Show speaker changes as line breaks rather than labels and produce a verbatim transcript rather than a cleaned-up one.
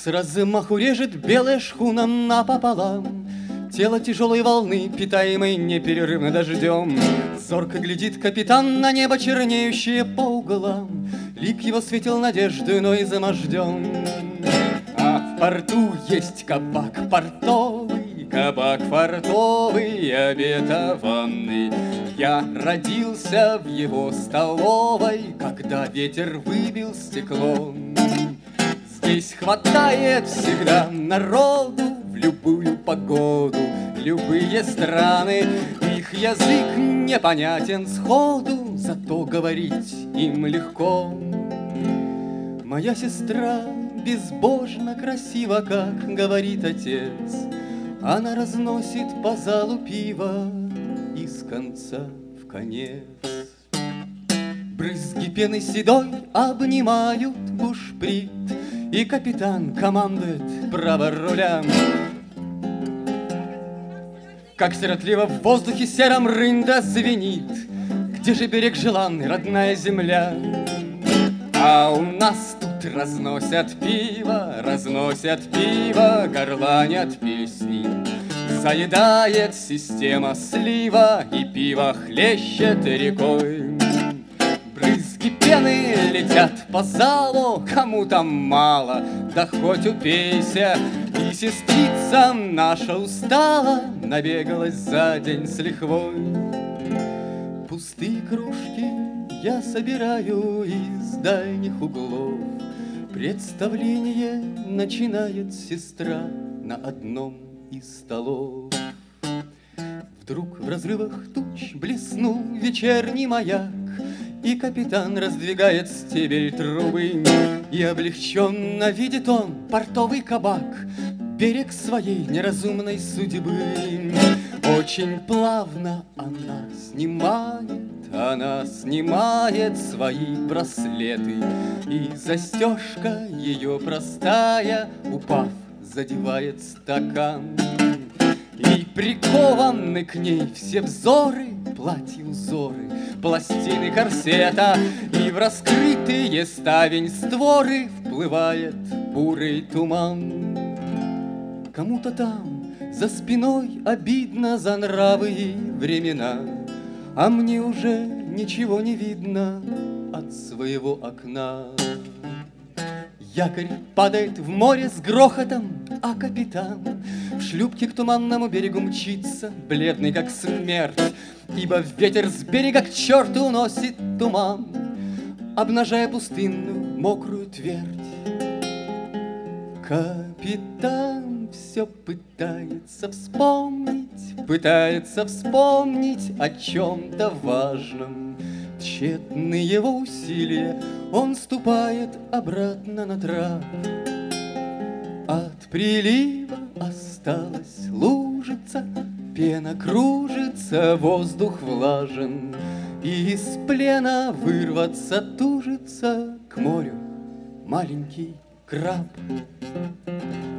С размаху режет белая шхуна напополам, тело тяжелой волны, питаемой непрерывно дождем. Зорко глядит капитан на небо, чернеющее по углам. Лик его светил надежды, но изможден. А в порту есть кабак портовый, кабак фартовый, обетованный. Я родился в его столовой, когда ветер выбил стекло. Здесь хватает всегда народу в любую погоду, любые страны. Их язык непонятен сходу, зато говорить им легко. Моя сестра безбожно красива, как говорит отец. Она разносит по залу пиво из конца в конец. Брызги пены седой обнимают бушприт, и капитан командует право руля. Как сиротливо в воздухе сером рында звенит: где же берег желанный, родная земля? А у нас тут разносят пиво, разносят пиво, горланят песни. Заедает система слива, и пиво хлещет рекой. Брызги пены летят по залу, кому там мало, да хоть упейся. И сестрица наша устала, набегалась за день с лихвой. Пустые кружки я собираю из дальних углов. Представление начинает сестра на одном из столов. Вдруг в разрывах туч блеснул вечерний маяк, и капитан раздвигает стебель трубы, и облегченно видит он портовый кабак, берег своей неразумной судьбы. Очень плавно она снимает, она снимает свои браслеты, и застежка ее простая, упав, задевает стакан. И прикованы к ней все взоры, платья, узоры, пластины корсета, и в раскрытые ставень створы вплывает бурый туман. Кому-то там за спиной обидно за нравы и времена, а мне уже ничего не видно от своего окна. Якорь падает в море с грохотом, а капитан в шлюпке к туманному берегу мчится, бледный как смерть, ибо ветер с берега к черту уносит туман, обнажая пустынную мокрую твердь. Капитан все пытается вспомнить, пытается вспомнить о чем-то важном. Тщетны его усилия, он ступает обратно на трап. От прилива осталась лужица, пена кружится, воздух влажен, и из плена вырваться тужится к морю маленький краб.